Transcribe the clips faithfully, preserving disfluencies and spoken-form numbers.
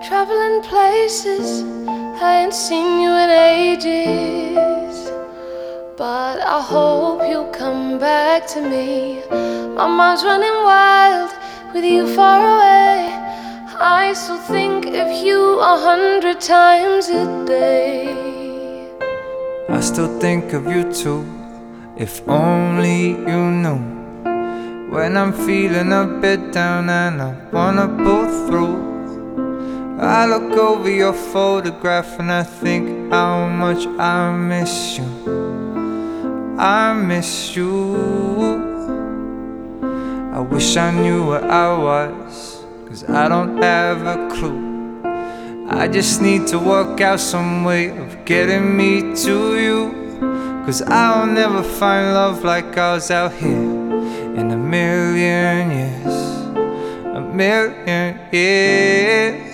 Traveling places I ain't seen you in ages, but I hope you'll come back to me. My mind's running wild with you far away. I still think of you a hundred times a day. I still think of you too, if only you knew. When I'm feeling a bit down and I wanna pull through, I look over your photograph and I think how much I miss you. I miss you. I wish I knew where I was, 'cause I don't have a clue. I just need to work out some way of getting me to you, 'cause I'll never find love like ours out here in a million years. A million years.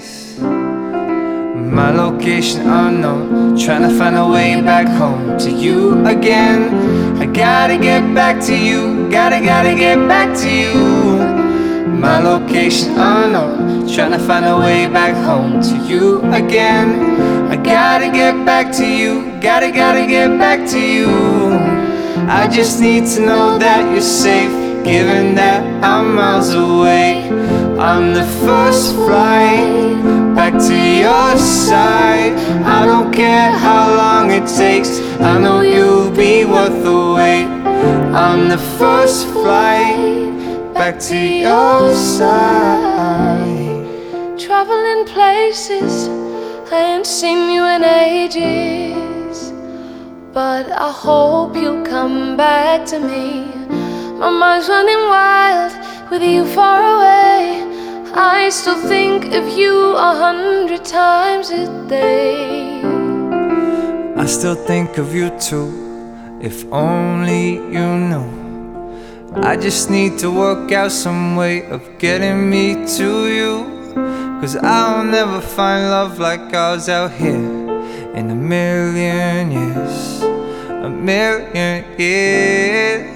My location unknown, trying to find a way back home to you again. I gotta get back to you, gotta, gotta get back to you. My location unknown, trying to find a way back home to you again. I gotta get back to you, gotta, gotta get back to you. I just need to know that you're safe, given that I'm miles away. I'm the first flight back to your side. I don't care how long it takes, I know you'll be worth the wait. I'm the first flight back to your side. Traveling places I ain't seen you in ages, but I hope you'll come back to me. My mind's running wild with you far away. I still think of you a hundred times a day. I still think of you too, if only you knew. I just need to work out some way of getting me to you, 'cause I'll never find love like ours out here in a million years. A million years.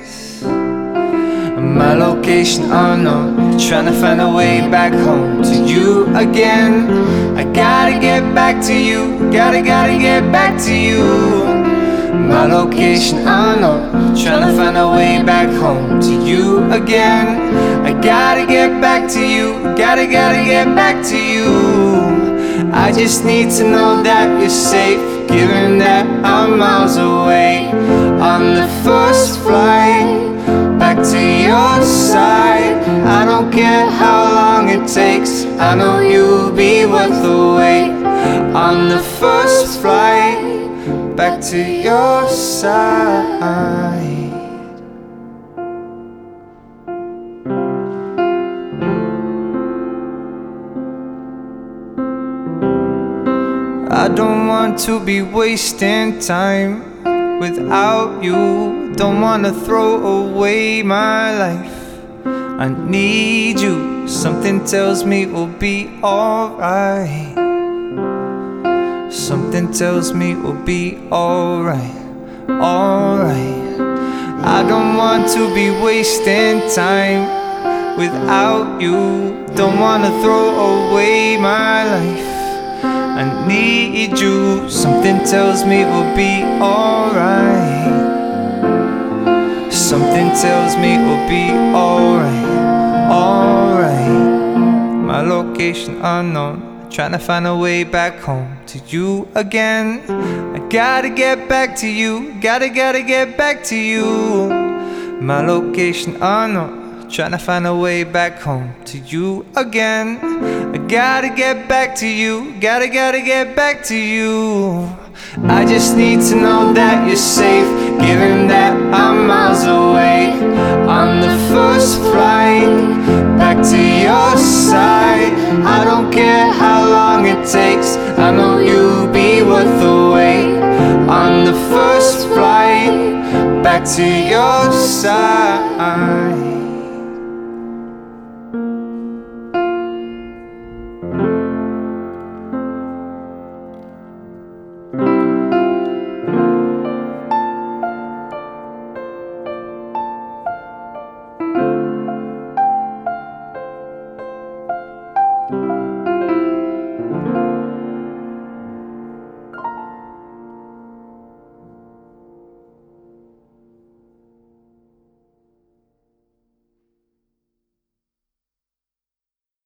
My location unknown, trying to find a way back home to you again. I gotta get back to you, gotta, gotta get back to you. My location unknown, trying to find a way back home to you again. I gotta get back to you, gotta, gotta get back to you. I just need to know that you're safe, given that I'm miles away. On the first flight back to your side. I don't care how long it takes, I know you'll be worth the wait. On the first flight back to your side. I don't want to be wasting time without you. Don't wanna throw away my life. I need you, something tells me we'll be alright. Something tells me we'll be alright, alright. I don't want to be wasting time without you. Don't wanna throw away my life. I need you, something tells me we'll be alright. Something tells me we'll be alright, alright. My location unknown, trying to find a way back home to you again. I gotta get back to you, gotta, gotta get back to you. My location unknown, trying to find a way back home to you again. I gotta get back to you, gotta, gotta get back to you. I just need to know that you're safe, given that I'm miles away. On the first flight back to your side. I don't care how long it takes, I know you'll be worth the wait. On the first flight back to your side.